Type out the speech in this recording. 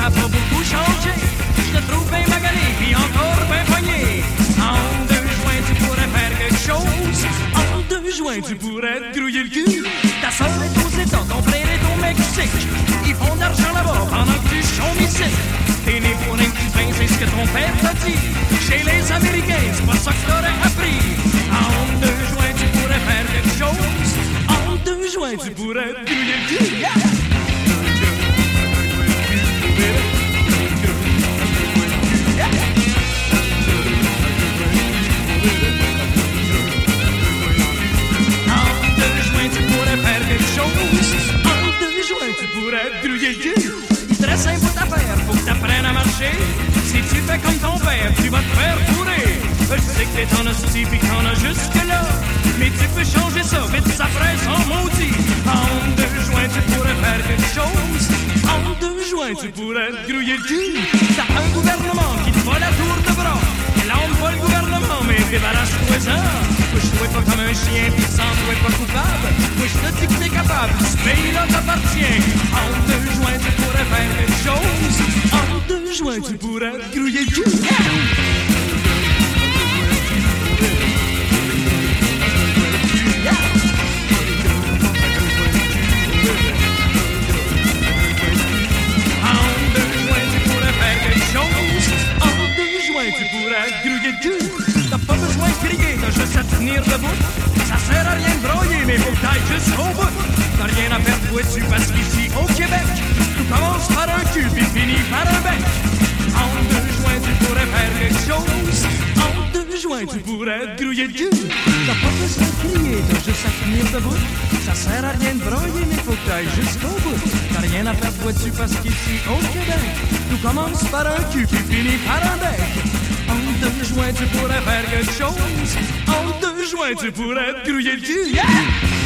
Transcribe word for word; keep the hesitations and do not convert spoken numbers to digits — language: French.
t'as pas beaucoup changé. Je te trouve bien magané, puis encore bien poigné. En deux joints, tu pourrais faire quelque chose. En deux joints, tu pourrais te grouiller le cul. Ta soeur est aux États, ton frère est au Mexique. Ils font de l'argent là-bas pendant que tu chômes ici. T'es né pour un petit pain, c'est ce que ton père t'a dit. Chez les Américains, c'est pas ça que t'aurais appris. En deux joints, tu pourrais faire quelque chose. En deux joints, tu pourrais te grouiller le cul. Yeah! Très simple d'affaire, faut que t'apprennes à marcher. Si tu fais comme ton père, tu vas te faire fourrer. Je sais que t'es en hostie pis t'en as jusque-là, mais tu peux changer ça, vite ça ferait son maudit. En deux joints, tu pourrais faire quelque chose. En deux joints, tu pourrais te grouiller le cul. T'as un gouvernement qui te voit la tour de bras. L'homme pas le gouvernement, mais débarrasse-toi-en. Moi, je trouvais pas comme un chien, pis sans toi pas coupable. Moi, je te dis que t'es capable, ce pays-là t'appartient. En deux joints, tu pourrais faire quelque chose. En deux joints, tu pourrais te grouiller le cul. Yeah! T'as pas besoin de crier, t'as juste à tenir debout. Ça sert à rien de broyer, mais faut que t'ailles jusqu'au bout. T'as rien à perdre, toi, dessus, parce qu'ici, au Québec, tout commence par un cul, puis finit par un bec. En deux joints, tu pourrais faire quelque chose. En deux joints, tu pourrais te grouiller le cul. T'as pas besoin de crier, t'as juste à tenir debout. Ça sert à rien de broyer, mais faut que t'ailles jusqu'au bout. T'as rien à perdre, toi, dessus, parce qu'ici, au Québec, tout commence par un cul, puis finit par un bec. En deux joints, tu pourrais faire quelque chose. En deux joints, tu pourrais te grouiller le cul. Yeah!